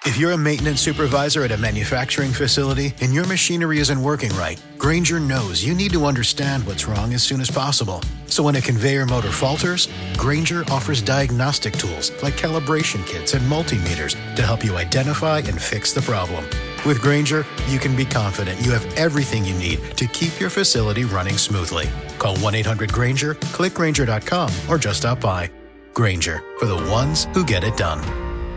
If you're a maintenance supervisor at a manufacturing facility and your machinery isn't working right, Grainger knows you need to understand what's wrong as soon as possible. So when a conveyor motor falters, Grainger offers diagnostic tools like calibration kits and multimeters to help you identify and fix the problem. With Grainger, you can be confident you have everything you need to keep your facility running smoothly. Call 1-800-GRAINGER, click Grainger.com, or just stop by. Grainger, for the ones who get it done.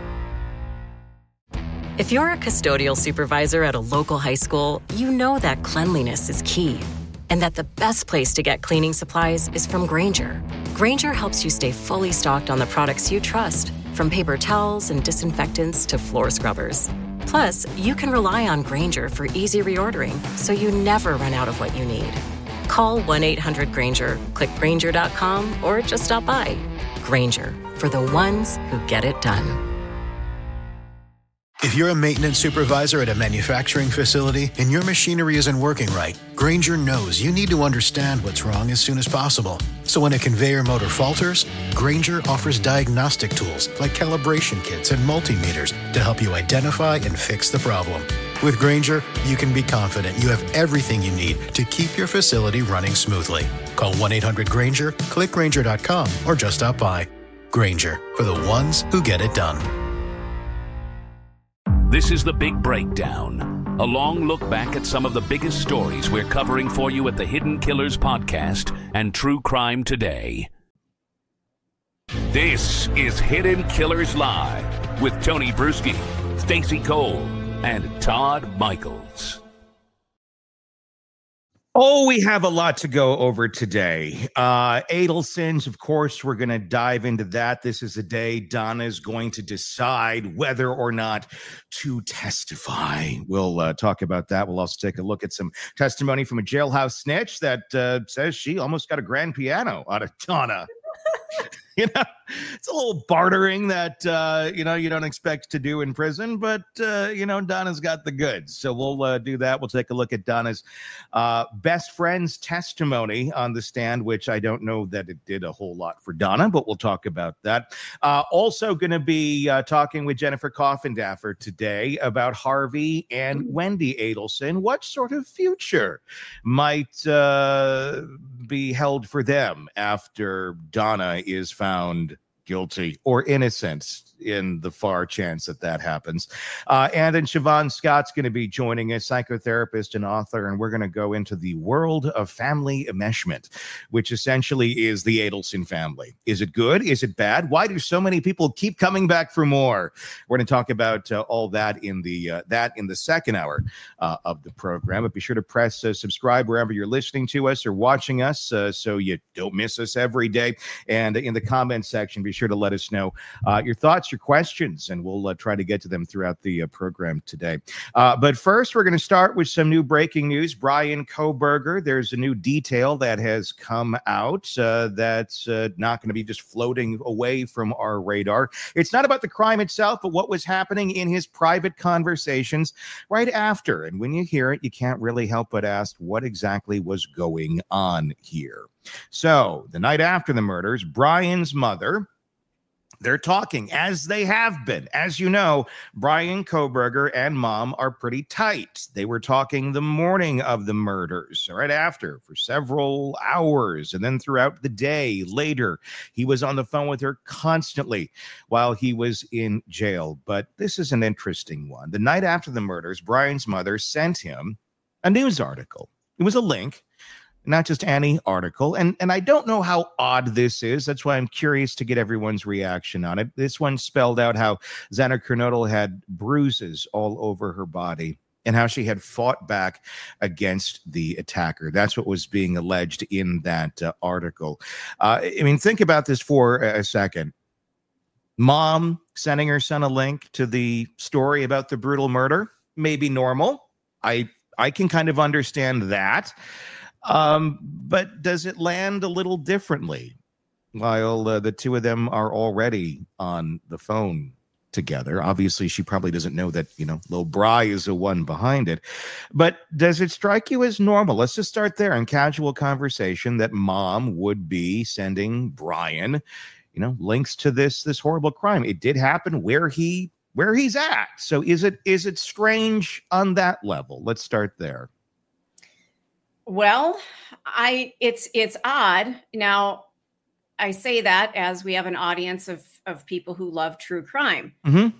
If you're a custodial supervisor at a local high school, you know that cleanliness is key, and that the best place to get cleaning supplies is from Grainger. Grainger helps you stay fully stocked on the products you trust, from paper towels and disinfectants to floor scrubbers. Plus, you can rely on Grainger for easy reordering, so you never run out of what you need. Call 1-800-GRAINGER, click Grainger.com, or just stop by. Grainger, for the ones who get it done. If you're a maintenance supervisor at a manufacturing facility and your machinery isn't working right, Grainger knows you need to understand what's wrong as soon as possible. So when a conveyor motor falters, Grainger offers diagnostic tools like calibration kits and multimeters to help you identify and fix the problem. With Grainger, you can be confident you have everything you need to keep your facility running smoothly. Call 1-800-GRAINGER, click Grainger.com, or just stop by. Grainger, for the ones who get it done. This is The Big Breakdown, a long look back at some of the biggest stories we're covering for you at the Hidden Killers podcast and True Crime Today. This is Hidden Killers Live with Tony Bruschi, Stacey Cole, and Todd Michaels. Oh, we have a lot to go over today. Adelsons, of course, we're going to dive into that. This is the day Donna is going to decide whether or not to testify. We'll talk about that. We'll also take a look at some testimony from a jailhouse snitch that says she almost got a grand piano out of Donna. You know, it's a little bartering that, you don't expect to do in prison, but, Donna's got the goods. So we'll do that. We'll take a look at Donna's best friend's testimony on the stand, which I don't know that it did a whole lot for Donna, but we'll talk about that. Also going to be talking with Jennifer Coffindaffer today about Harvey and Wendy Adelson. What sort of future might be held for them after Donna is found guilty or innocent, in the far chance that happens. And then Siobhan Scott's going to be joining us, psychotherapist and author, and we're going to go into the world of family enmeshment, which essentially is the Adelson family. Is it good? Is it bad? Why do so many people keep coming back for more? We're going to talk about all that in the second hour of the program. But be sure to press subscribe wherever you're listening to us or watching us, so you don't miss us every day. And in the comments section, be sure to let us know your thoughts, your questions, and we'll try to get to them throughout the program today. But first, we're going to start with some new breaking news. Bryan Kohberger, there's a new detail that has come out that's not going to be just floating away from our radar. It's not about the crime itself, but what was happening in his private conversations right after. And when you hear it, you can't really help but ask what exactly was going on here. So the night after the murders, Bryan's mother, they're talking, as they have been. As you know, Bryan Kohberger and mom are pretty tight. They were talking the morning of the murders, right after, for several hours. And then throughout the day later, he was on the phone with her constantly while he was in jail. But this is an interesting one. The night after the murders, Bryan's mother sent him a news article. It was a link, not just any article. And I don't know how odd this is. That's why I'm curious to get everyone's reaction on it. This one spelled out how Xana Kernodle had bruises all over her body and how she had fought back against the attacker. That's what was being alleged in that article. Think about this for a second. Mom sending her son a link to the story about the brutal murder may be normal. I can kind of understand that. But does it land a little differently while the two of them are already on the phone together? Obviously, she probably doesn't know that, Lil Bry is the one behind it. But does it strike you as normal? Let's just start there in casual conversation that mom would be sending Bryan, links to this horrible crime. It did happen where he where he's at. So is it strange on that level? Let's start there. Well, it's odd. Now, I say that as we have an audience of people who love true crime. Mm-hmm.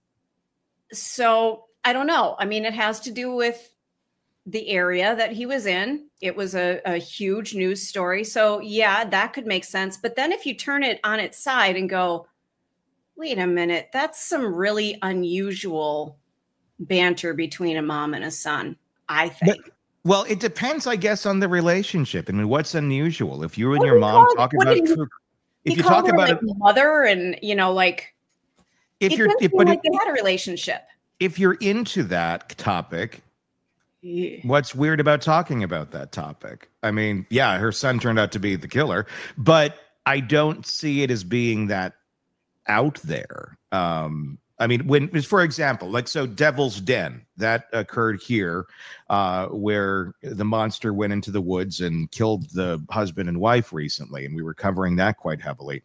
So I don't know. I mean, it has to do with the area that he was in. It was a huge news story. So yeah, that could make sense. But then if you turn it on its side and go, wait a minute, that's some really unusual banter between a mom and a son, I think. Well, it depends, I guess, on the relationship. I mean, what's unusual? If you and your mom talk about true, if you talk about like mother and, like, if you're like they had a relationship. If you're into that topic, yeah. What's weird about talking about that topic? I mean, yeah, her son turned out to be the killer, but I don't see it as being that out there. I mean, for example, like, so Devil's Den, that occurred here, where the monster went into the woods and killed the husband and wife recently, and we were covering that quite heavily.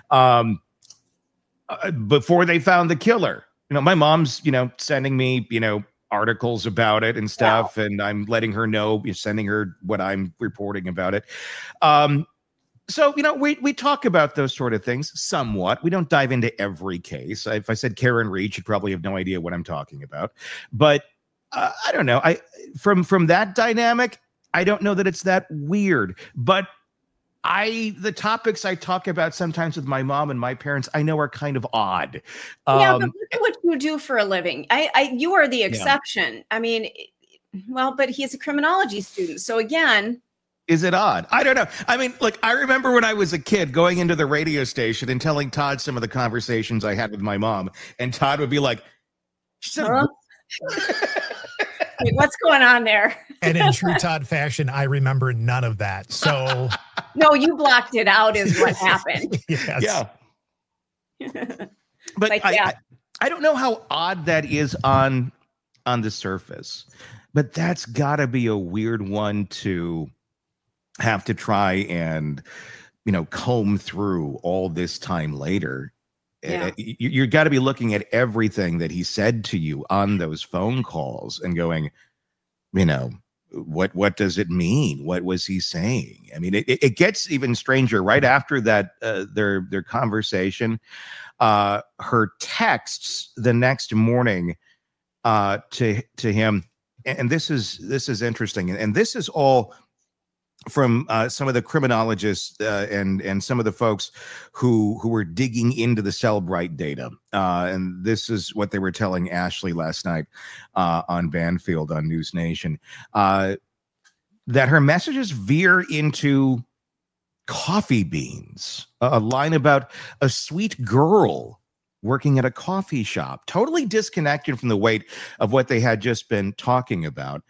Before they found the killer, my mom's, sending me, articles about it and stuff, and I'm letting her know, sending her what I'm reporting about it. So, we talk about those sort of things somewhat. We don't dive into every case. If I said Karen Reed, you'd probably have no idea what I'm talking about. But I don't know. From that dynamic, I don't know that it's that weird. But the topics I talk about sometimes with my mom and my parents, I know are kind of odd. Yeah, but look at what you do for a living. You are the exception. Yeah. I mean, well, but he's a criminology student. So again, is it odd? I don't know. I mean, look, I remember when I was a kid going into the radio station and telling Todd some of the conversations I had with my mom, and Todd would be like, wait, what's going on there? And in true Todd fashion, I remember none of that. So no, you blocked it out is what happened. Yes. Yeah. But I don't know how odd that is on the surface, but that's gotta be a weird one to have to try and, comb through all this time later. Yeah. You're got to be looking at everything that he said to you on those phone calls and going, what does it mean? What was he saying? I mean, it gets even stranger right after that, their conversation, her texts the next morning, to him. And this is interesting. And this is all from some of the criminologists and some of the folks who were digging into the Cellbrite data. And this is what they were telling Ashley last night on Banfield on News Nation, that her messages veer into coffee beans, a line about a sweet girl working at a coffee shop, totally disconnected from the weight of what they had just been talking about.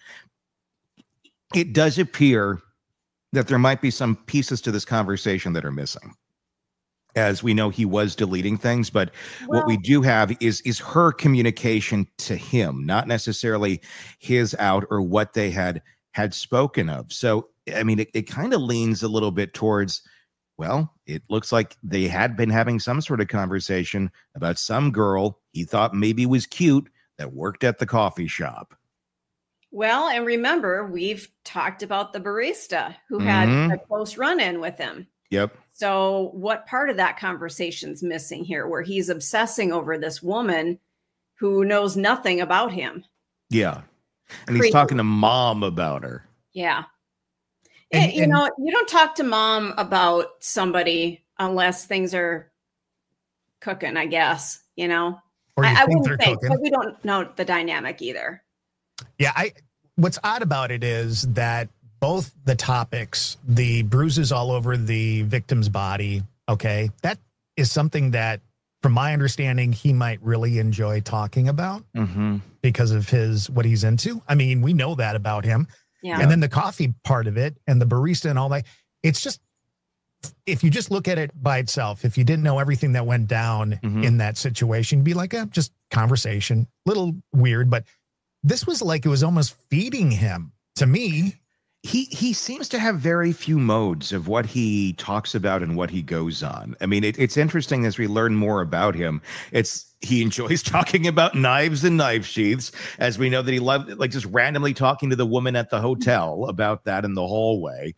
It does appear that there might be some pieces to this conversation that are missing. As we know, he was deleting things, but what we do have is her communication to him, not necessarily his out or what they had spoken of. So, I mean, it kind of leans a little bit towards, well, it looks like they had been having some sort of conversation about some girl he thought maybe was cute that worked at the coffee shop. Well, and remember, we've talked about the barista who had a close run-in with him. Yep. So what part of that conversation's missing here, where he's obsessing over this woman who knows nothing about him? Yeah. And he's talking to mom about her. Yeah. And you don't talk to mom about somebody unless things are cooking, I guess, Or I wouldn't think, but we don't know the dynamic either. Yeah, what's odd about it is that both the topics, the bruises all over the victim's body, okay, that is something that, from my understanding, he might really enjoy talking about because of what he's into. I mean, we know that about him. Yeah. And then the coffee part of it and the barista and all that, it's just, if you just look at it by itself, if you didn't know everything that went down in that situation, you'd be like, just conversation, little weird, but this was like, it was almost feeding him to me. He seems to have very few modes of what he talks about and what he goes on. I mean, it's interesting as we learn more about him. It's he enjoys talking about knives and knife sheaths, as we know that he loved, like, just randomly talking to the woman at the hotel about that in the hallway.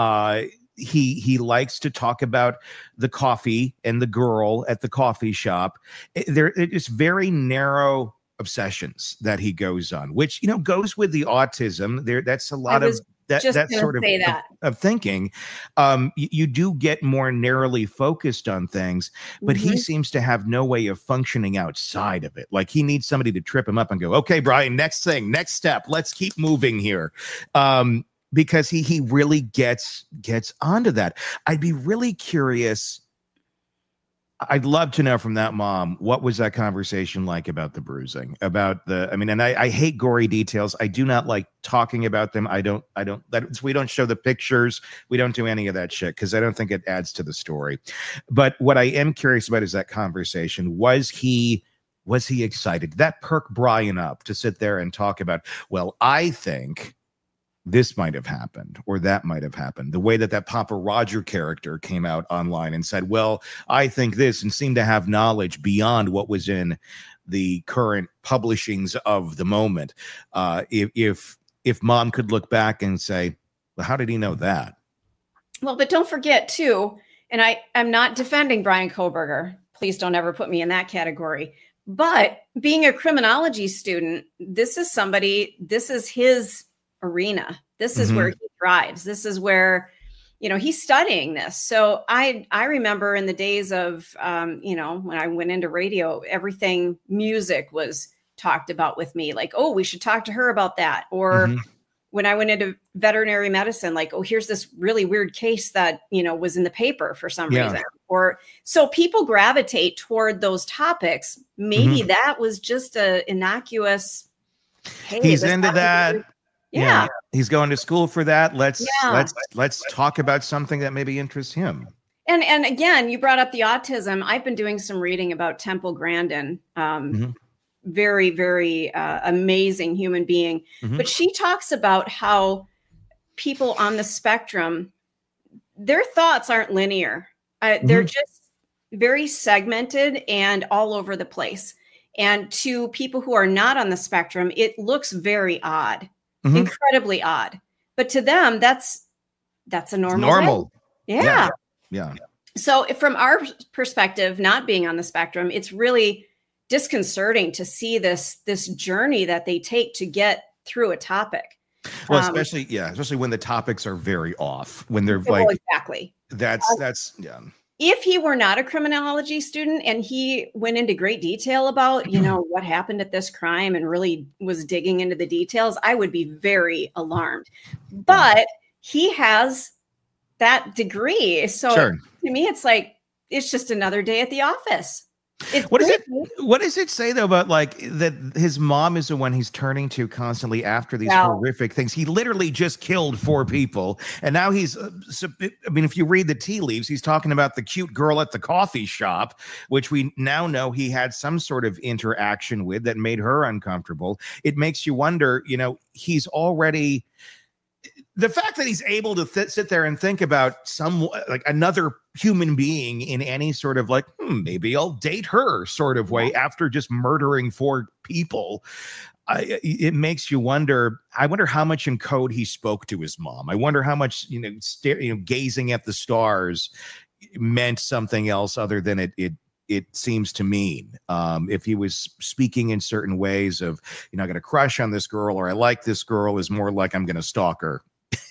He likes to talk about the coffee and the girl at the coffee shop. There is very narrow obsessions that he goes on, which, you know, goes with the autism. That's a lot of that sort of thinking. You do get more narrowly focused on things, but he seems to have no way of functioning outside of it. Like, he needs somebody to trip him up and go, okay, Brian, next thing, next step, let's keep moving here. Because he really gets onto that. I'd be really curious. I'd love to know from that mom, what was that conversation like about the bruising, about the, I mean, and I hate gory details. I do not like talking about them. We don't show the pictures. We don't do any of that shit because I don't think it adds to the story. But what I am curious about is that conversation. Was he excited? Did that perk Brian up to sit there and talk about, well, I think this might have happened or that might have happened? The way that Papa Roger character came out online and said, well, I think this, and seemed to have knowledge beyond what was in the current publishings of the moment. If mom could look back and say, well, how did he know that? Well, but don't forget too, and I'm not defending Brian Kohberger. Please don't ever put me in that category. But being a criminology student, this is his arena. This is where he thrives. This is where, you know, he's studying this. So I remember in the days of, you know, when I went into radio, everything music was talked about with me. Like, oh, we should talk to her about that. Or when I went into veterinary medicine, like, oh, here's this really weird case that, you know, was in the paper for some reason. Or so people gravitate toward those topics. Maybe that was just a innocuous, hey, he's into that. Yeah. He's going to school for that. Let's talk about something that maybe interests him. And again, you brought up the autism. I've been doing some reading about Temple Grandin. Very, very amazing human being. But she talks about how people on the spectrum, their thoughts aren't linear. They're just very segmented and all over the place. And to people who are not on the spectrum, it looks very odd. Incredibly odd, but to them, that's a normal. Yeah. So from our perspective, not being on the spectrum, it's really disconcerting to see this journey that they take to get through a topic. Well, especially when the topics are very off, when they're exactly. That's If he were not a criminology student and he went into great detail about, you know, what happened at this crime and really was digging into the details, I would be very alarmed. But he has that degree. So to me, it's like, it's just another day at the office. What does it say though about like that his mom is the one he's turning to constantly after these horrific things? He literally just killed 4 people, and now he's I mean, if you read the tea leaves, he's talking about the cute girl at the coffee shop, which we now know he had some sort of interaction with that made her uncomfortable. It makes you wonder, you know, he's already, the fact that he's able to sit there and think about like another human being in any sort of like, maybe I'll date her sort of way after just murdering 4 people. It makes you wonder. I wonder how much in code he spoke to his mom. I wonder how much, you know, gazing at the stars meant something else other than it seems to mean. If he was speaking in certain ways of, you know, I got a crush on this girl, or I like this girl, is more like I'm going to stalk her.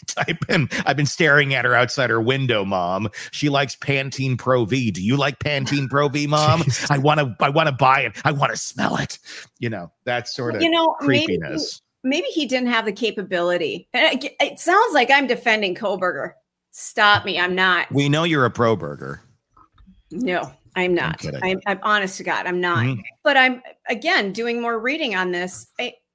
I've been staring at her outside her window, Mom. She likes Pantene Pro V. Do you like Pantene Pro V, Mom? I want to buy it. I want to smell it. You know, that sort of creepiness. Maybe he didn't have the capability. And it sounds like I'm defending Kohberger. Stop me. I'm not. We know you're a pro burger. No, I'm not. I'm honest to God, I'm not. But I'm, again, doing more reading on this.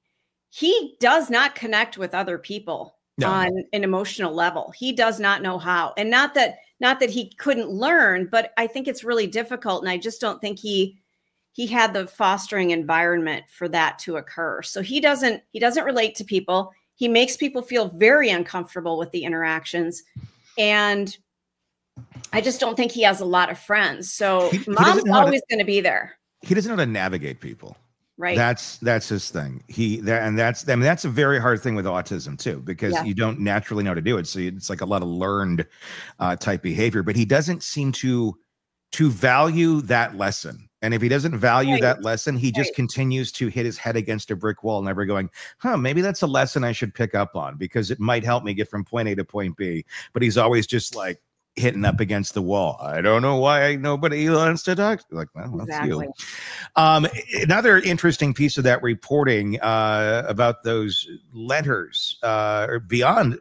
He does not connect with other people on an emotional level. He does not know how. And not that he couldn't learn, but I think it's really difficult. And I just don't think he had the fostering environment for that to occur. So he doesn't relate to people. He makes people feel very uncomfortable with the interactions. And I just don't think he has a lot of friends. So Mom's always going to be there. he doesn't know how to navigate people. Right. That's his thing. That's a very hard thing with autism too, because you don't naturally know how to do it. So it's like a lot of learned type behavior, but he doesn't seem to value that lesson. And if he doesn't value that lesson, he just continues to hit his head against a brick wall, never going, maybe that's a lesson I should pick up on because it might help me get from point A to point B. But he's always just like hitting up against the wall. I don't know why nobody wants to talk. Like, well, that's you. Another interesting piece of that reporting about those letters, beyond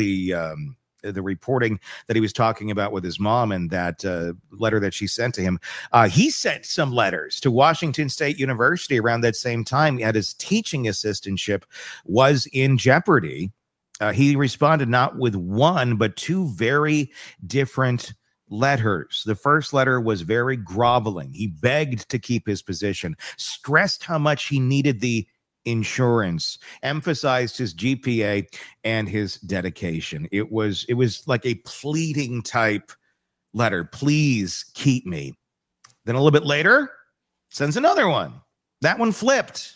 the reporting that he was talking about with his mom and that letter that she sent to him. He sent some letters to Washington State University around that same time, and his teaching assistantship was in jeopardy. He responded not with one, but two very different letters. The first letter was very groveling. He begged to keep his position, stressed how much he needed the insurance, emphasized his GPA and his dedication. It was like a pleading type letter. Please keep me. Then a little bit later, sends another one. That one flipped.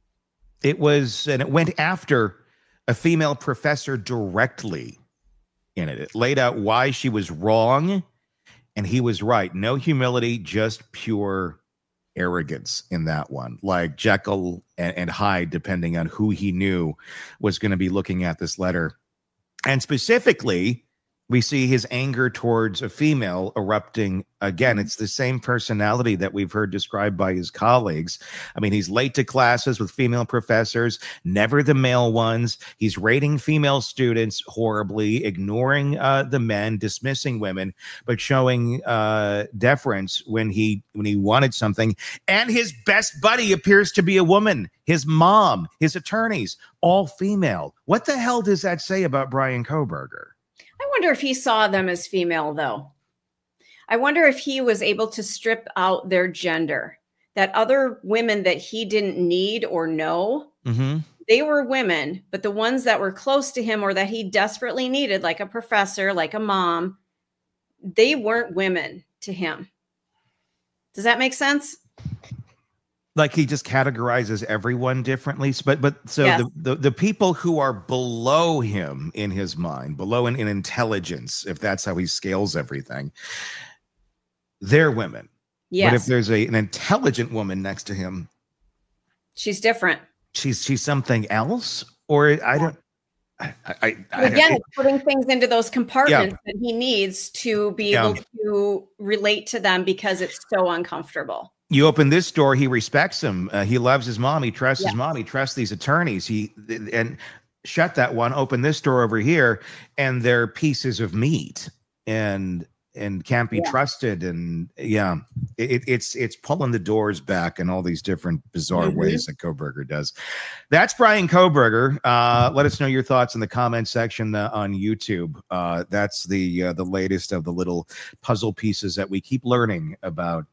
It went after a female professor directly in it. It laid out why she was wrong and he was right. No humility, just pure arrogance in that one, like Jekyll and Hyde, depending on who he knew was going to be looking at this letter. And specifically, we see his anger towards a female erupting again. It's the same personality that we've heard described by his colleagues. I mean, he's late to classes with female professors, never the male ones. He's rating female students horribly, ignoring the men, dismissing women, but showing deference when he wanted something. And his best buddy appears to be a woman. His mom, his attorneys, all female. What the hell does that say about Bryan Kohberger? I wonder if he saw them as female, though. I wonder if he was able to strip out their gender, that other women that he didn't need or know, they were women, but the ones that were close to him or that he desperately needed, like a professor, like a mom, they weren't women to him. Does that make sense? Like he just categorizes everyone differently. The people who are below him in his mind, below in intelligence, if that's how he scales everything, they're women. Yes. But if there's an intelligent woman next to him, she's different. She's something else, or again, it's putting things into those compartments that he needs to be able to relate to them because it's so uncomfortable. You open this door, he respects him. He loves his mom. He trusts his mom. He trusts these attorneys. And shut that one, open this door over here, and they're pieces of meat and can't be trusted. And it's pulling the doors back in all these different bizarre ways that Kohberger does. That's Bryan Kohberger. Let us know your thoughts in the comment section on YouTube. That's the latest of the little puzzle pieces that we keep learning about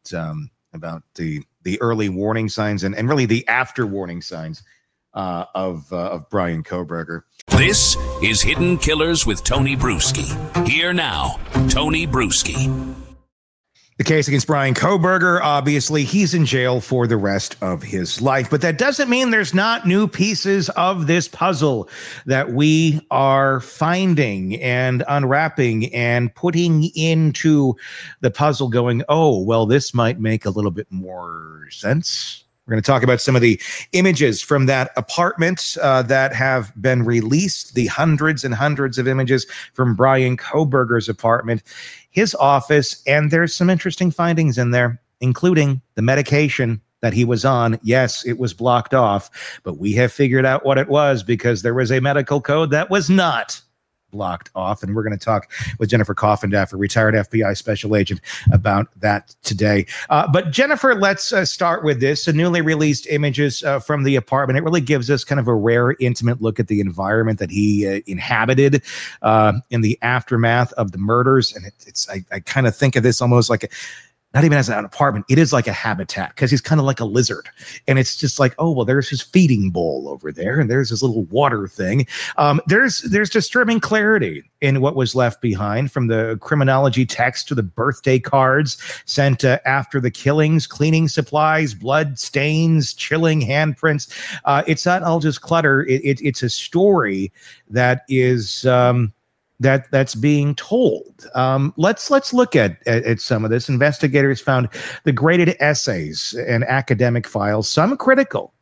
the early warning signs and really the after warning signs of Bryan Kohberger. This is Hidden Killers with Tony Bruschi. Here now, Tony Bruschi. The case against Bryan Kohberger, obviously, he's in jail for the rest of his life. But that doesn't mean there's not new pieces of this puzzle that we are finding and unwrapping and putting into the puzzle going, oh, well, this might make a little bit more sense. We're going to talk about some of the images from that apartment that have been released, the hundreds and hundreds of images from Bryan Kohberger's apartment, his office, and there's some interesting findings in there, including the medication that he was on. Yes, it was blocked off, but we have figured out what it was because there was a medical code that was not blocked off. And we're going to talk with Jennifer Coffendaff, a retired FBI special agent, about that today. But Jennifer, let's start with this. The newly released images from the apartment. It really gives us kind of a rare, intimate look at the environment that he inhabited in the aftermath of the murders. And I kind of think of this almost like not even as an apartment, it is like a habitat because he's kind of like a lizard. And it's just like, oh, well, there's his feeding bowl over there. And there's his little water thing. There's disturbing clarity in what was left behind, from the criminology text to the birthday cards sent after the killings, cleaning supplies, blood stains, chilling handprints. It's not all just clutter. It's a story that is... that's being told. Let's look at some of this. Investigators found the graded essays and academic files, some critical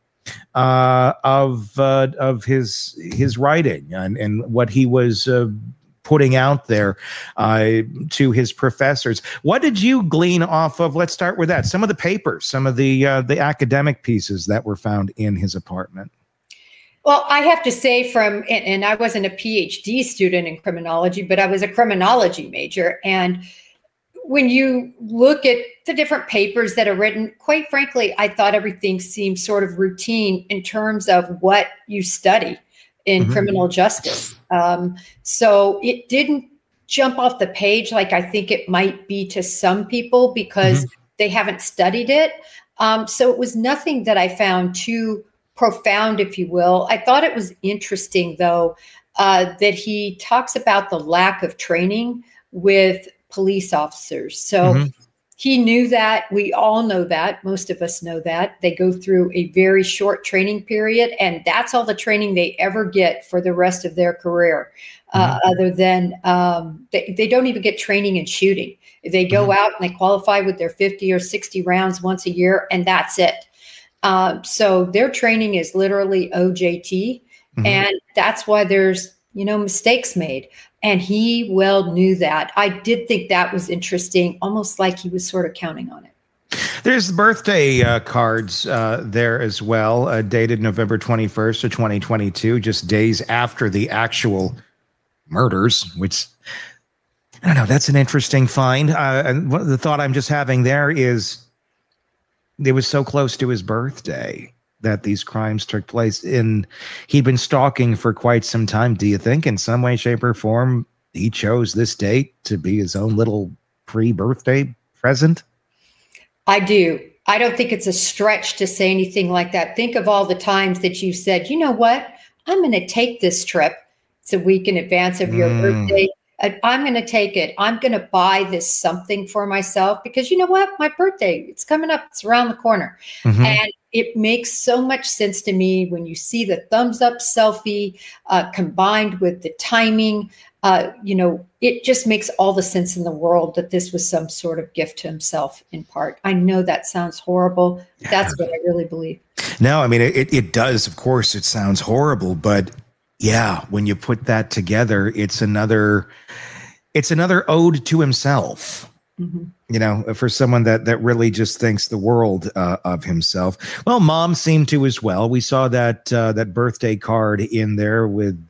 of his writing and what he was putting out there to his professors. What did you glean off of? Let's start with that. Some of the papers, some of the academic pieces that were found in his apartment. Well, I have to say and I wasn't a PhD student in criminology, but I was a criminology major. And when you look at the different papers that are written, quite frankly, I thought everything seemed sort of routine in terms of what you study in criminal justice. So it didn't jump off the page like I think it might be to some people because they haven't studied it. So it was nothing that I found too profound, if you will. I thought it was interesting, though, that he talks about the lack of training with police officers. So he knew that. We all know that. Most of us know that. They go through a very short training period, and that's all the training they ever get for the rest of their career. Other than they don't even get training in shooting. They go out and they qualify with their 50 or 60 rounds once a year, and that's it. So their training is literally OJT, and that's why there's, mistakes made. And he well knew that. I did think that was interesting, almost like he was sort of counting on it. There's the birthday cards there as well, dated November 21st of 2022, just days after the actual murders, which, I don't know, that's an interesting find. And the thought I'm just having there is, it was so close to his birthday that these crimes took place, and he'd been stalking for quite some time. Do you think in some way, shape, or form, he chose this date to be his own little pre-birthday present? I do. I don't think it's a stretch to say anything like that. Think of all the times that you said, you know what, I'm going to take this trip. It's a week in advance of your birthday. I'm going to take it. I'm going to buy this something for myself because you know what? My birthday, it's coming up. It's around the corner. And it makes so much sense to me when you see the thumbs up selfie combined with the timing. It just makes all the sense in the world that this was some sort of gift to himself in part. I know that sounds horrible. That's what I really believe. No, I mean, it does. Of course, it sounds horrible, but yeah, when you put that together, it's another ode to himself. For someone that really just thinks the world of himself. Well, Mom seemed to as well. We saw that birthday card in there with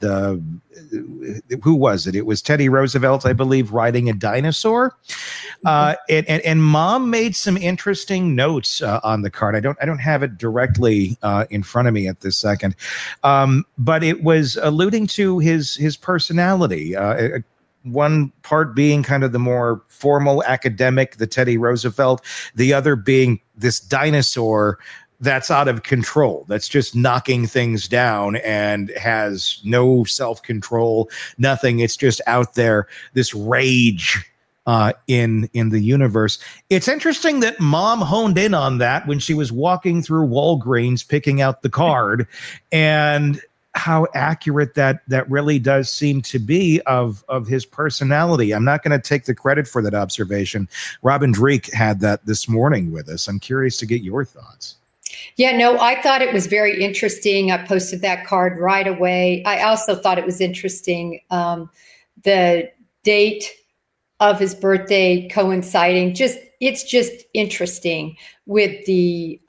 who was it? It was Teddy Roosevelt, I believe, riding a dinosaur. And Mom made some interesting notes on the card. I don't have it directly in front of me at this second, but it was alluding to his personality. One part being kind of the more formal academic, the Teddy Roosevelt, the other being this dinosaur that's out of control, that's just knocking things down and has no self-control, nothing. It's just out there, this rage in the universe. It's interesting that Mom honed in on that when she was walking through Walgreens picking out the card, and how accurate that really does seem to be of his personality. I'm not going to take the credit for that observation. Robin Dreek had that this morning with us. I'm curious to get your thoughts. Yeah, no, I thought it was very interesting. I posted that card right away. I also thought it was interesting, the date of his birthday coinciding. It's just interesting with the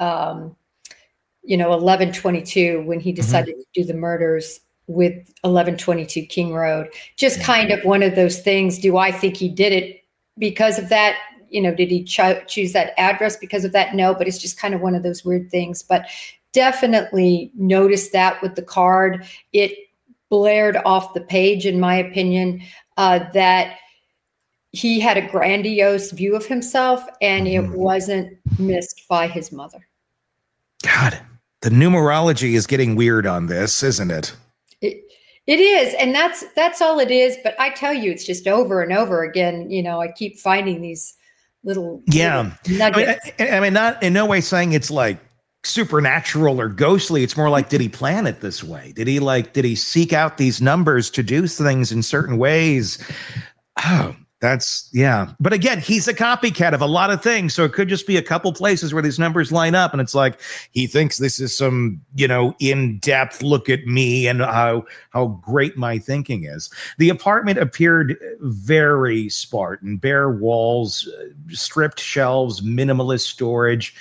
11/22 when he decided to do the murders with 1122 King Road. Just kind of one of those things. Do I think he did it because of that? Did he choose that address because of that? No, but it's just kind of one of those weird things. But definitely noticed that with the card. It blared off the page, in my opinion, that he had a grandiose view of himself, and it wasn't missed by his mother. God, the numerology is getting weird on this, isn't it? It is, and that's all it is. But I tell you, it's just over and over again. You know, I keep finding these little nuggets. I mean, not in no way saying it's like supernatural or ghostly. It's more like, did he plan it this way? Did he seek out these numbers to do things in certain ways? Oh, but again, he's a copycat of a lot of things. So it could just be a couple places where these numbers line up. And it's like, he thinks this is some, in-depth look at me and how great my thinking is. The apartment appeared very Spartan, bare walls, stripped shelves, minimalist storage.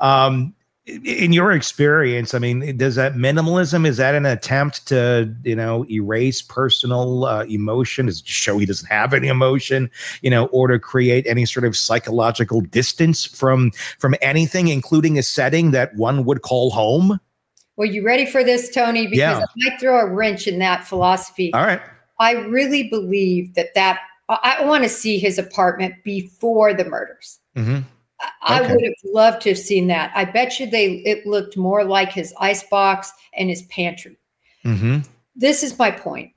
In your experience, I mean, does that minimalism, is that an attempt to, erase personal emotion? Does it show he doesn't have any emotion, or to create any sort of psychological distance from anything, including a setting that one would call home? Well, you ready for this, Tony? Because I might throw a wrench in that philosophy. All right. I really believe that I want to see his apartment before the murders. Mm-hmm. I would have loved to have seen that. I bet you it looked more like his icebox and his pantry. Mm-hmm. This is my point.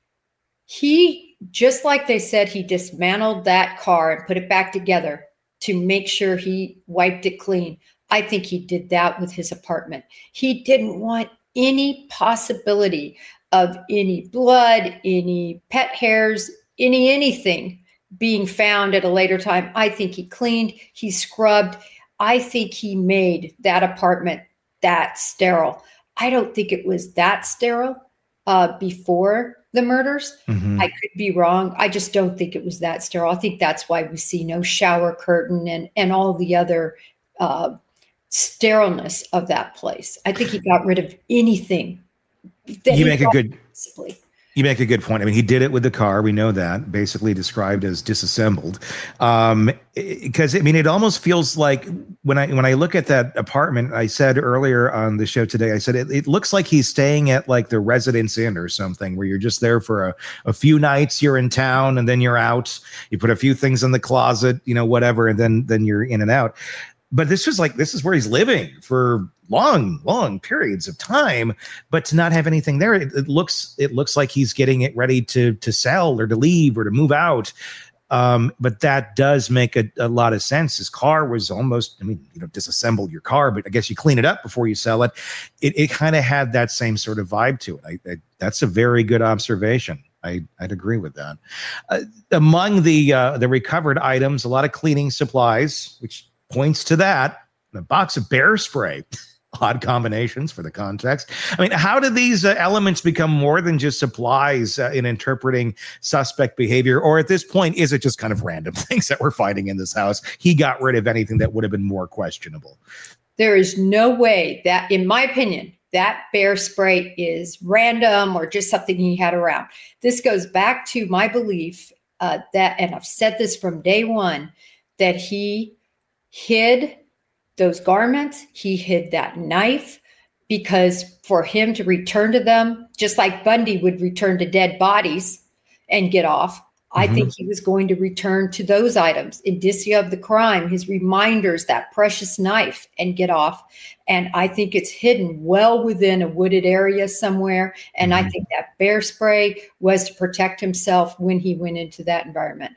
He, just like they said, he dismantled that car and put it back together to make sure he wiped it clean. I think he did that with his apartment. He didn't want any possibility of any blood, any pet hairs, anything being found at a later time. I think he cleaned, he scrubbed. I think he made that apartment that sterile. I don't think it was that sterile before the murders. Mm-hmm. I could be wrong. I just don't think it was that sterile. I think that's why we see no shower curtain and all the other sterileness of that place. I think he got rid of anything. You make a good point. I mean, he did it with the car. We know that, basically described as disassembled. Because, it almost feels like when I look at that apartment, I said earlier on the show today, I said, it looks like he's staying at like the Residence Inn or something, where you're just there for a few nights, you're in town, and then you're out. You put a few things in the closet, whatever, and then you're in and out. But this is where he's living for long periods of time, but to not have anything there, it looks like he's getting it ready to sell or to leave or to move out. But that does make a lot of sense. His car was almost, disassemble your car, but I guess you clean it up before you sell it. It kind of had that same sort of vibe to it. That's a very good observation. I'd agree with that. Among the recovered items, a lot of cleaning supplies, which points to that. A box of bear spray. Odd combinations for the context. I mean, how do these elements become more than just supplies in interpreting suspect behavior? Or at this point, is it just kind of random things that we're finding in this house? He got rid of anything that would have been more questionable. There is no way that, in my opinion, that bear spray is random or just something he had around. This goes back to my belief that, and I've said this from day one, that he hid those garments, he hid that knife, because for him to return to them, just like Bundy would return to dead bodies and get off, I think he was going to return to those items, indicia of the crime, his reminders, that precious knife, and get off. And I think it's hidden well within a wooded area somewhere. And I think that bear spray was to protect himself when he went into that environment.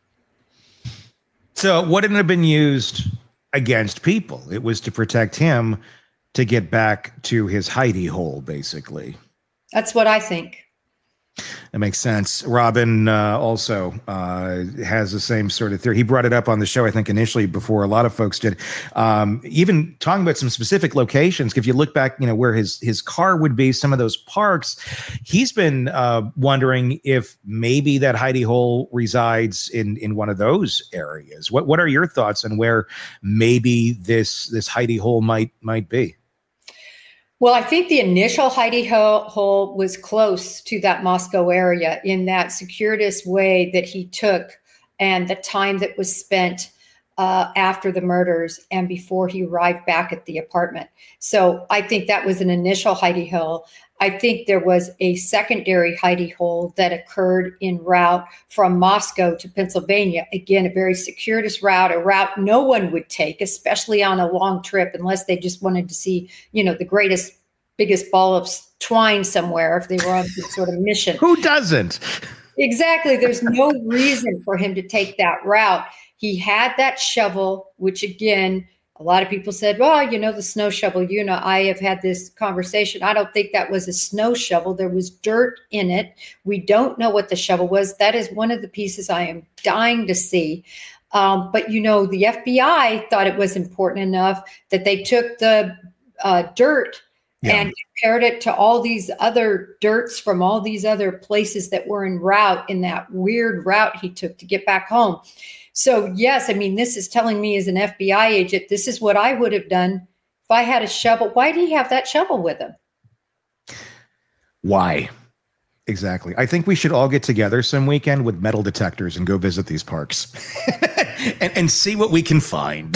So it wouldn't have been used against people. It was to protect him, to get back to his hidey hole, basically. That's what I think. That makes sense. Robin also has the same sort of theory. He brought it up on the show, I think, initially before a lot of folks did. Even talking about some specific locations. If you look back, where his car would be, some of those parks, he's been wondering if maybe that hidey hole resides in one of those areas. What are your thoughts on where maybe this hidey hole might be? Well, I think the initial hidey hole was close to that Moscow area in that circuitous way that he took and the time that was spent. after the murders and before he arrived back at the apartment. So I think that was an initial hidey hole. I think there was a secondary hidey hole that occurred en route from Moscow to Pennsylvania. Again, a very circuitous route, a route no one would take, especially on a long trip, unless they just wanted to see, the biggest ball of twine somewhere, if they were on some sort of mission. Who doesn't? Exactly. There's no reason for him to take that route. He had that shovel, which again, a lot of people said, well, the snow shovel, I have had this conversation. I don't think that was a snow shovel. There was dirt in it. We don't know what the shovel was. That is one of the pieces I am dying to see. But, the FBI thought it was important enough that they took the dirt and compared it to all these other dirts from all these other places that were en route in that weird route he took to get back home. So, yes, this is telling me as an FBI agent, this is what I would have done if I had a shovel. Why did he have that shovel with him? Why? Exactly. I think we should all get together some weekend with metal detectors and go visit these parks and see what we can find.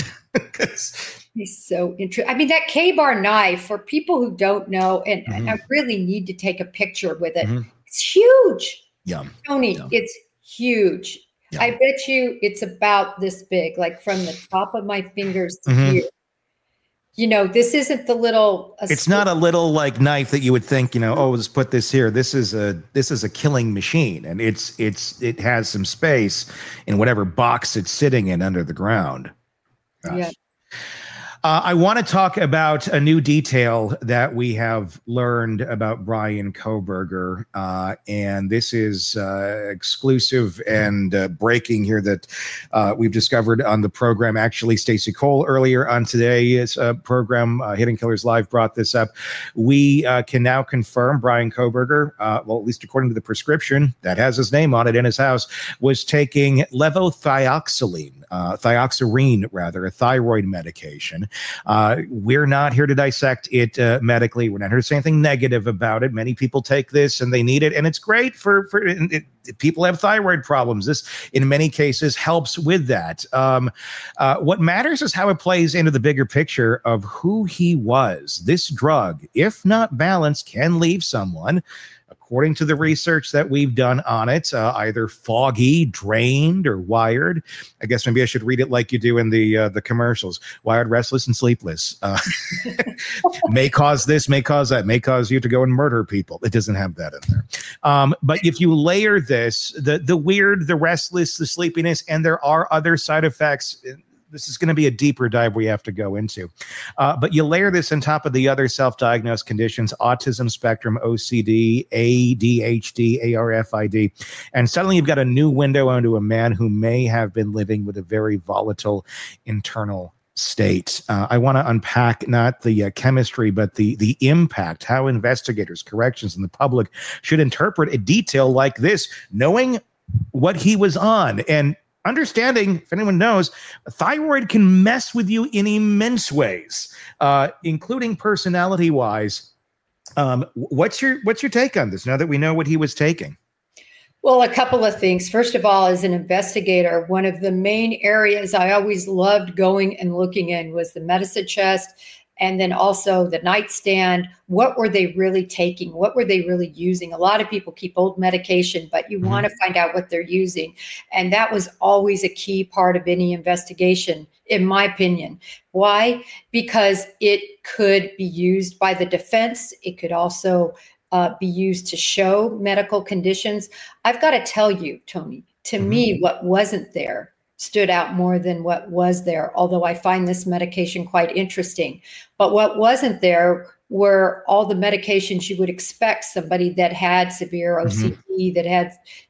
He's so interesting. That K-bar knife, for people who don't know, and I really need to take a picture with it. It's huge. Yum. Tony, it's huge. Yum. I bet you it's about this big, like from the top of my fingers to here. This isn't the little. It's not a little like knife that you would think, let's put this here. This is a killing machine, and it has some space in whatever box it's sitting in under the ground. Gosh. Yeah. I want to talk about a new detail that we have learned about Bryan Kohberger, and this is exclusive and breaking here that we've discovered on the program. Actually, Stacey Cole earlier on today's program, Hidden Killers Live, brought this up. We can now confirm Bryan Kohberger, well, at least according to the prescription that has his name on it in his house, was taking levothyroxine, a thyroid medication. We're not here to dissect it medically. We're not here to say anything negative about it. Many people take this and they need it, and it's great for people have thyroid problems. This, in many cases, helps with that. What matters is how it plays into the bigger picture of who he was. This drug, if not balanced, can leave someone, according to the research that we've done on it, either foggy, drained, or wired. I guess maybe I should read it like you do in the commercials. Wired, restless, and sleepless. May cause this, may cause that, may cause you to go and murder people. It doesn't have that in there. But if you layer this, the weird, the restless, the sleepiness, and there are other side effects. This is going to be a deeper dive we have to go into. But you layer this on top of the other self-diagnosed conditions, autism spectrum, OCD, ADHD, ARFID, and suddenly you've got a new window onto a man who may have been living with a very volatile internal state. I want to unpack not the chemistry, but the impact, how investigators, corrections, and the public should interpret a detail like this, knowing what he was on. And understanding, if anyone knows, thyroid can mess with you in immense ways, including personality-wise. What's your take on this now that we know what he was taking? Well, a couple of things. First of all, as an investigator, one of the main areas I always loved going and looking in was the medicine chest, and then also the nightstand. What were they really taking? What were they really using? A lot of people keep old medication, but you want to find out what they're using. And that was always a key part of any investigation, in my opinion. Why? Because it could be used by the defense. It could also be used to show medical conditions. I've got to tell you, Tony, to me, what wasn't there stood out more than what was there, although I find this medication quite interesting. But what wasn't there were all the medications you would expect somebody that had severe OCD, that had,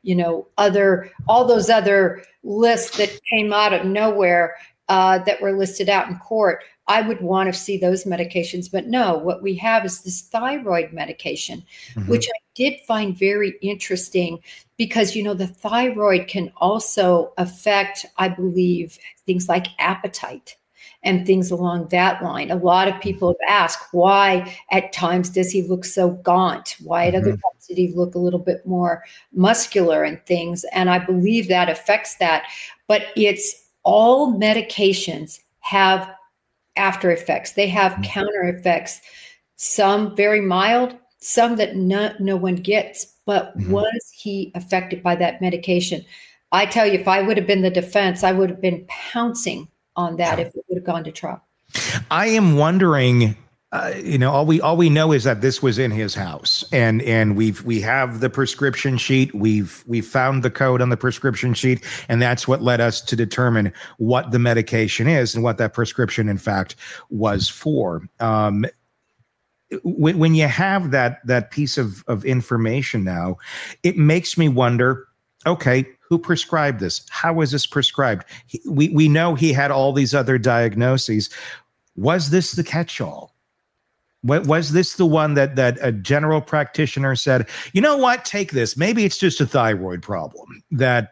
all those other lists that came out of nowhere that were listed out in court. I would want to see those medications, but no, what we have is this thyroid medication, which I did find very interesting because, the thyroid can also affect, I believe, things like appetite and things along that line. A lot of people have asked why at times does he look so gaunt? Why at other times did he look a little bit more muscular and things? And I believe that affects that, but it's all medications have after effects. They have counter effects, some very mild, some that no one gets. But was he affected by that medication? I tell you, if I would have been the defense, I would have been pouncing on that if it would have gone to trial. I am wondering, all we know is that this was in his house, and we have the prescription sheet. We've found the code on the prescription sheet, and that's what led us to determine what the medication is and what that prescription, in fact, was for. When you have that piece of information now, it makes me wonder, okay, who prescribed this? How was this prescribed? We know he had all these other diagnoses. Was this the catch-all? Was this the one that a general practitioner said, you know what, take this. Maybe it's just a thyroid problem that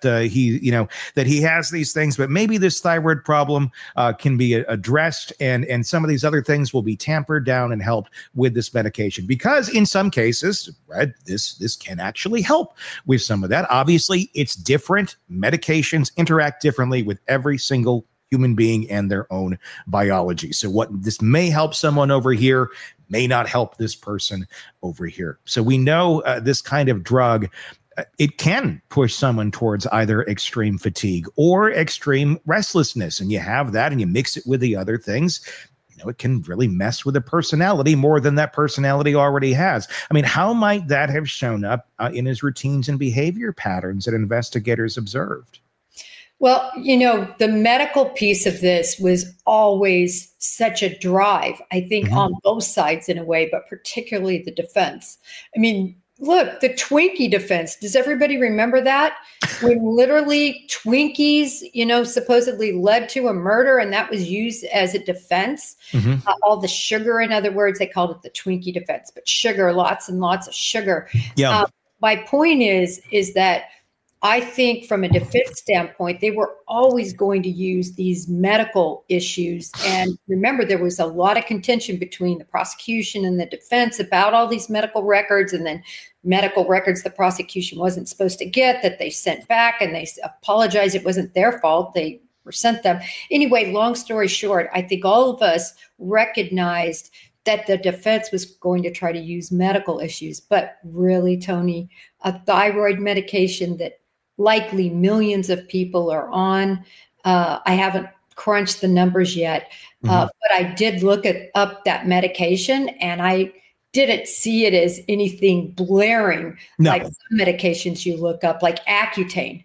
he has these things, but maybe this thyroid problem can be addressed, and some of these other things will be tampered down and helped with this medication. Because in some cases, right, this can actually help with some of that. Obviously, it's different. Medications interact differently with every single human being and their own biology. So what this may help someone over here may not help this person over here. So we know this kind of drug, it can push someone towards either extreme fatigue or extreme restlessness. And you have that and you mix it with the other things, it can really mess with a personality more than that personality already has. I mean, how might that have shown up in his routines and behavior patterns that investigators observed? Well, the medical piece of this was always such a drive, I think, on both sides in a way, but particularly the defense. I mean, look, the Twinkie defense. Does everybody remember that? When literally Twinkies, supposedly led to a murder, and that was used as a defense. All the sugar, in other words, they called it the Twinkie defense, but sugar, lots and lots of sugar. Yeah. My point is that I think from a defense standpoint, they were always going to use these medical issues. And remember, there was a lot of contention between the prosecution and the defense about all these medical records, and then medical records the prosecution wasn't supposed to get that they sent back, and they apologized. It wasn't their fault. They were sent them. Anyway, long story short, I think all of us recognized that the defense was going to try to use medical issues. But really, Tony, a thyroid medication that likely millions of people are on. I haven't crunched the numbers yet, but I did look up that medication, and I didn't see it as anything blaring like some medications you look up, like Accutane.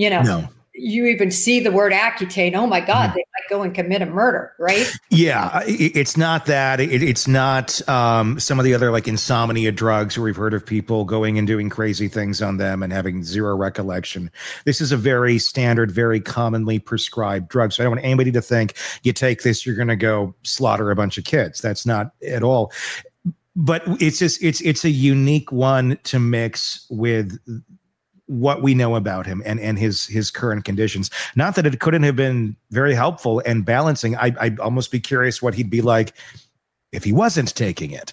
You even see the word Accutane. Oh my God, they might go and commit a murder, right? Yeah, it's not that. It's not some of the other like insomnia drugs where we've heard of people going and doing crazy things on them and having zero recollection. This is a very standard, very commonly prescribed drug. So I don't want anybody to think you take this, you're going to go slaughter a bunch of kids. That's not at all. But it's a unique one to mix with what we know about him and his current conditions. Not that it couldn't have been very helpful and balancing. I'd almost be curious what he'd be like if he wasn't taking it.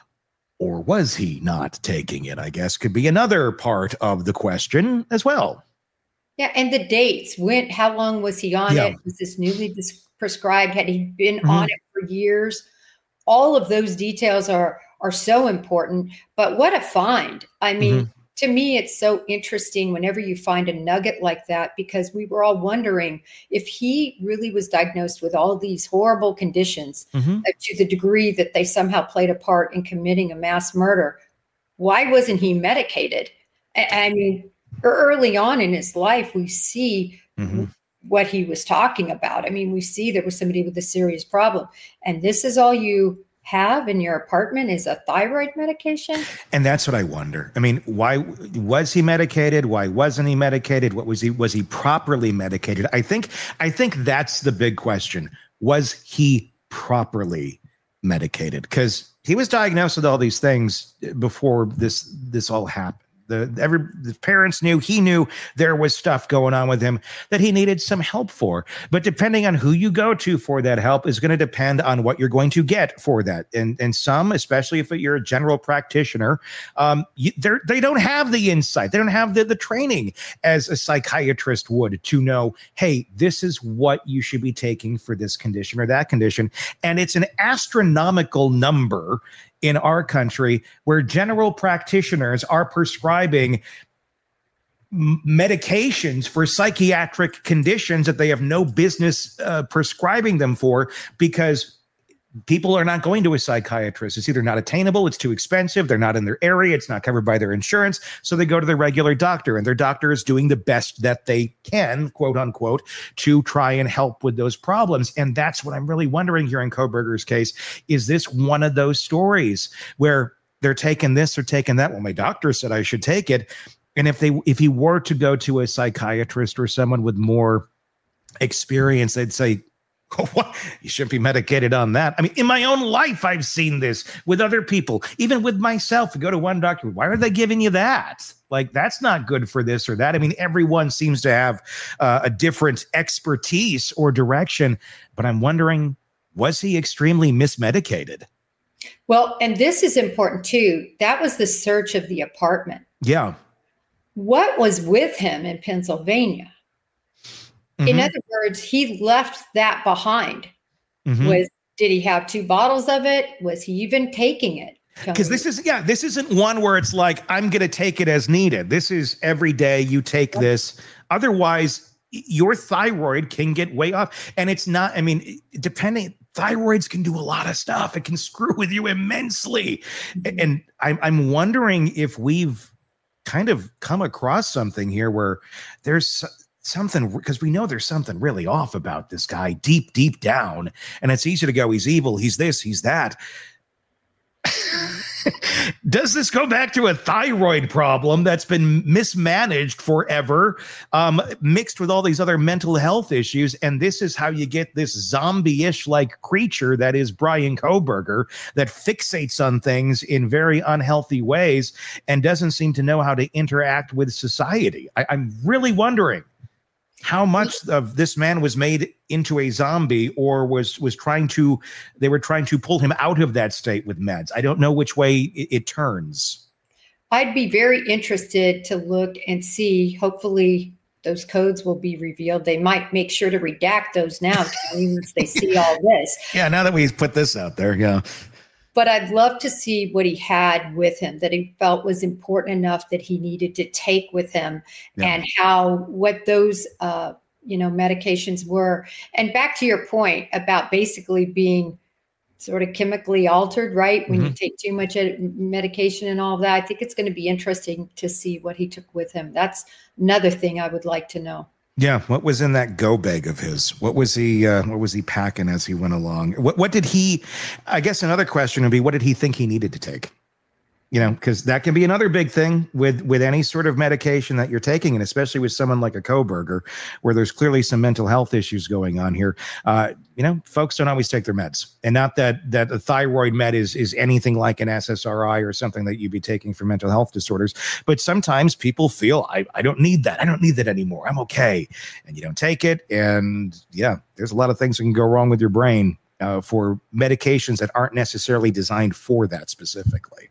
Or was he not taking it, I guess, could be another part of the question as well. Yeah, and the dates. How long was he on it? Was this newly prescribed? Had he been on it for years? All of those details are so important. But what a find. I mean, to me, it's so interesting whenever you find a nugget like that, because we were all wondering if he really was diagnosed with all these horrible conditions to the degree that they somehow played a part in committing a mass murder. Why wasn't he medicated? I mean, early on in his life, we see what he was talking about. I mean, we see there was somebody with a serious problem, and this is all you have in your apartment is a thyroid medication. And that's what I wonder. I mean, why was he medicated? Why wasn't he medicated? Was he properly medicated? I think that's the big question. Was he properly medicated? Because he was diagnosed with all these things before this all happened. The parents knew, he knew there was stuff going on with him that he needed some help for. But depending on who you go to for that help is going to depend on what you're going to get for that. And some, especially if you're a general practitioner, they don't have the insight. They don't have the training as a psychiatrist would to know, hey, this is what you should be taking for this condition or that condition. And it's an astronomical number in our country where general practitioners are prescribing medications for psychiatric conditions that they have no business prescribing them for, because people are not going to a psychiatrist. It's either not attainable, it's too expensive, they're not in their area, it's not covered by their insurance, so they go to their regular doctor, and their doctor is doing the best that they can, quote unquote, to try and help with those problems. And that's what I'm really wondering here in Kohberger's case. Is this one of those stories where they're taking this or taking that? Well, my doctor said I should take it. And if he were to go to a psychiatrist or someone with more experience, they'd say, what? You shouldn't be medicated on that. I mean, in my own life, I've seen this with other people, even with myself. You go to one doctor, why are they giving you that? Like, that's not good for this or that. I mean, everyone seems to have a different expertise or direction, but I'm wondering, was he extremely mismedicated? Well, and this is important too. That was the search of the apartment. Yeah. What was with him in Pennsylvania? Mm-hmm. In other words, he left that behind. Mm-hmm. Did he have 2 bottles of it? Was he even taking it? Because this isn't one where it's like, I'm going to take it as needed. This is every day you take this. Otherwise, your thyroid can get way off. And it's not, I mean, thyroids can do a lot of stuff. It can screw with you immensely. And I'm wondering if we've kind of come across something here where there's something, because we know there's something really off about this guy deep down, and it's easy to go, he's evil, he's this, he's that. Does this go back to a thyroid problem that's been mismanaged forever, mixed with all these other mental health issues? And this is how you get this zombie-ish like creature that is Bryan Kohberger, that fixates on things in very unhealthy ways and doesn't seem to know how to interact with society. I'm really wondering how much of this man was made into a zombie, or they were trying to pull him out of that state with meds. I don't know which way it turns. I'd be very interested to look and see. Hopefully those codes will be revealed. They might make sure to redact those now once they see all this. Yeah, now that we put this out there, yeah. But I'd love to see what he had with him that he felt was important enough that he needed to take with him, and what those medications were. And back to your point about basically being sort of chemically altered, right? When you take too much medication and all of that, I think it's going to be interesting to see what he took with him. That's another thing I would like to know. Yeah, what was in that go bag of his? What was he packing as he went along? What did he? I guess another question would be, what did he think he needed to take? Because that can be another big thing with any sort of medication that you're taking, and especially with someone like a Kohberger, where there's clearly some mental health issues going on here. Folks don't always take their meds, and not that a thyroid med is anything like an SSRI or something that you'd be taking for mental health disorders. But sometimes people feel, I don't need that. I don't need that anymore. I'm okay. And you don't take it. And there's a lot of things that can go wrong with your brain for medications that aren't necessarily designed for that specifically.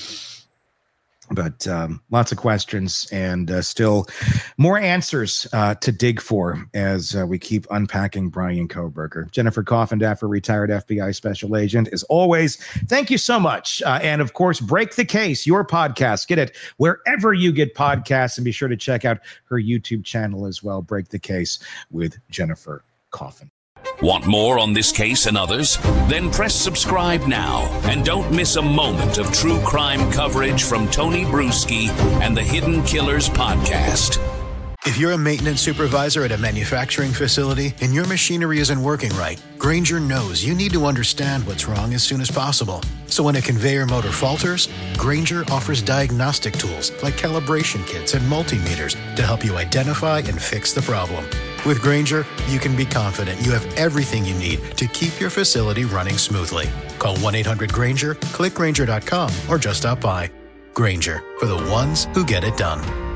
But lots of questions and still more answers to dig for as we keep unpacking Bryan Kohberger. Jennifer Coffindaffer, retired FBI special agent, as always. Thank you so much. And of course, Break the Case, your podcast. Get it wherever you get podcasts, and be sure to check out her YouTube channel as well, Break the Case with Jennifer Coffin. Want more on this case and others? Then press subscribe now and don't miss a moment of true crime coverage from Tony Bruschi and the Hidden Killers podcast. If you're a maintenance supervisor at a manufacturing facility and your machinery isn't working right, Grainger knows you need to understand what's wrong as soon as possible. So when a conveyor motor falters, Grainger offers diagnostic tools like calibration kits and multimeters to help you identify and fix the problem. With Grainger, you can be confident you have everything you need to keep your facility running smoothly. Call 1-800-GRAINGER, click Grainger.com, or just stop by. Grainger, for the ones who get it done.